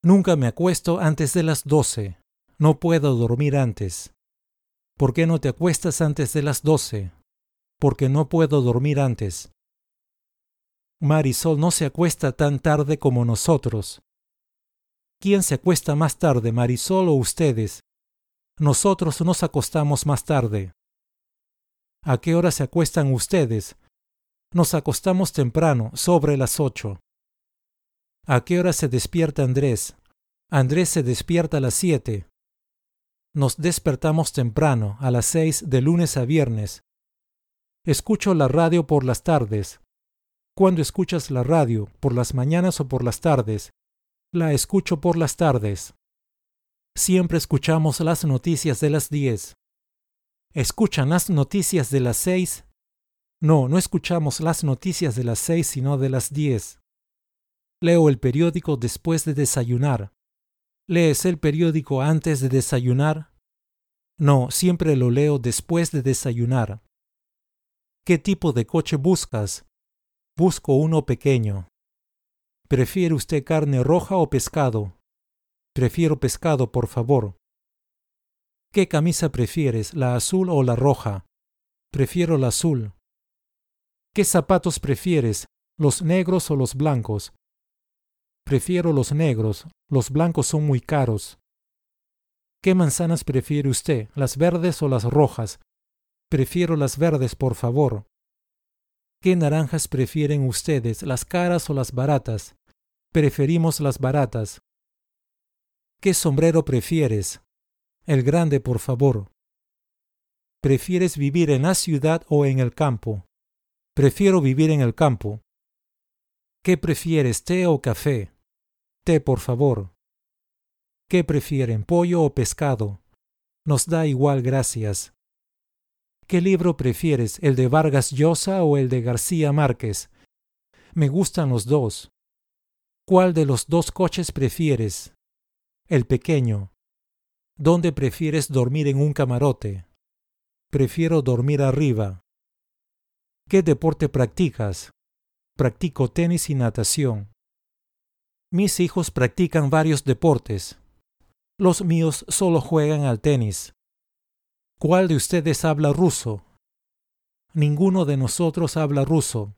Nunca me acuesto antes de las 12. No puedo dormir antes. ¿Por qué no te acuestas antes de las 12? Porque no puedo dormir antes. Marisol no se acuesta tan tarde como nosotros. ¿Quién se acuesta más tarde, Marisol o ustedes? Nosotros nos acostamos más tarde. ¿A qué hora se acuestan ustedes? Nos acostamos temprano, sobre las 8. ¿A qué hora se despierta Andrés? Andrés se despierta a las 7. Nos despertamos temprano, a las 6 de lunes a viernes. Escucho la radio por las tardes. ¿Cuándo escuchas la radio? ¿Por las mañanas o por las tardes? La escucho por las tardes. Siempre escuchamos las noticias de las 10. ¿Escuchan las noticias de las 6? No, no escuchamos las noticias de las 6, sino de las 10. Leo el periódico después de desayunar. ¿Lees el periódico antes de desayunar? No, siempre lo leo después de desayunar. ¿Qué tipo de coche buscas? Busco uno pequeño. ¿Prefiere usted carne roja o pescado? Prefiero pescado, por favor. ¿Qué camisa prefieres, la azul o la roja? Prefiero la azul. ¿Qué zapatos prefieres, los negros o los blancos? Prefiero los negros, los blancos son muy caros. ¿Qué manzanas prefiere usted, las verdes o las rojas? Prefiero las verdes, por favor. ¿Qué naranjas prefieren ustedes, las caras o las baratas? Preferimos las baratas. ¿Qué sombrero prefieres? El grande, por favor. ¿Prefieres vivir en la ciudad o en el campo? Prefiero vivir en el campo. ¿Qué prefieres, té o café? Té, por favor. ¿Qué prefieren, pollo o pescado? Nos da igual, gracias. ¿Qué libro prefieres, el de Vargas Llosa o el de García Márquez? Me gustan los dos. ¿Cuál de los dos coches prefieres? El pequeño. ¿Dónde prefieres dormir en un camarote? Prefiero dormir arriba. ¿Qué deporte practicas? Practico tenis y natación. Mis hijos practican varios deportes. Los míos solo juegan al tenis. ¿Cuál de ustedes habla ruso? Ninguno de nosotros habla ruso.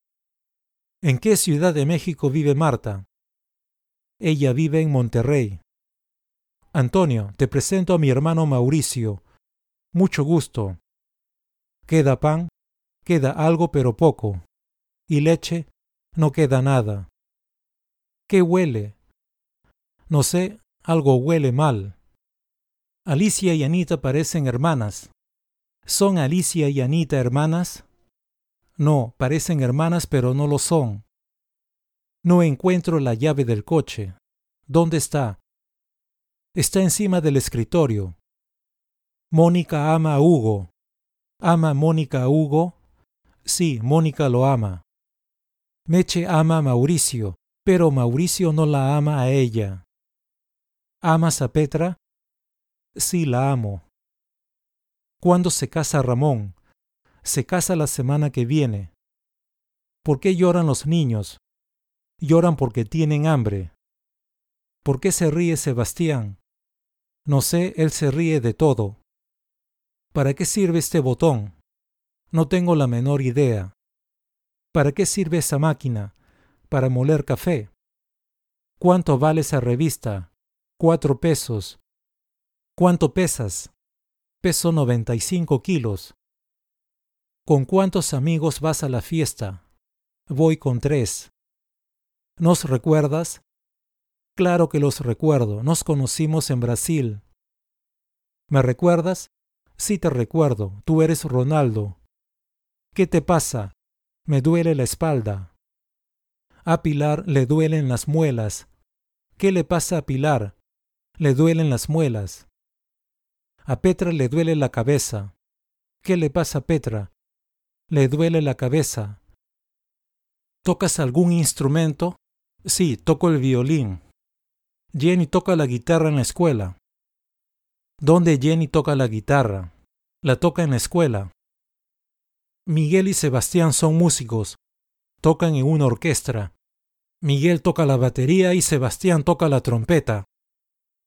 ¿En qué ciudad de México vive Marta? Ella vive en Monterrey. Antonio, te presento a mi hermano Mauricio. Mucho gusto. ¿Queda pan? Queda algo pero poco. ¿Y leche? No queda nada. ¿Qué huele? No sé, algo huele mal. Alicia y Anita parecen hermanas. ¿Son Alicia y Anita hermanas? No, parecen hermanas pero no lo son. No encuentro la llave del coche. ¿Dónde está? Está encima del escritorio. Mónica ama a Hugo. ¿Ama Mónica a Hugo? Sí, Mónica lo ama. Meche ama a Mauricio, pero Mauricio no la ama a ella. ¿Amas a Petra? Sí, la amo. ¿Cuándo se casa Ramón? Se casa la semana que viene. ¿Por qué lloran los niños? Lloran porque tienen hambre. ¿Por qué se ríe Sebastián? No sé, él se ríe de todo. ¿Para qué sirve este botón? No tengo la menor idea. ¿Para qué sirve esa máquina? Para moler café. ¿Cuánto vale esa revista? 4 pesos. ¿Cuánto pesas? Peso 95 kilos. ¿Con cuántos amigos vas a la fiesta? Voy con 3. ¿Nos recuerdas? Claro que los recuerdo. Nos conocimos en Brasil. ¿Me recuerdas? Sí te recuerdo. Tú eres Ronaldo. ¿Qué te pasa? Me duele la espalda. A Pilar le duelen las muelas. ¿Qué le pasa a Pilar? Le duelen las muelas. A Petra le duele la cabeza. ¿Qué le pasa a Petra? Le duele la cabeza. ¿Tocas algún instrumento? Sí, toco el violín. Jenny toca la guitarra en la escuela. ¿Dónde Jenny toca la guitarra? La toca en la escuela. Miguel y Sebastián son músicos. Tocan en una orquesta. Miguel toca la batería y Sebastián toca la trompeta.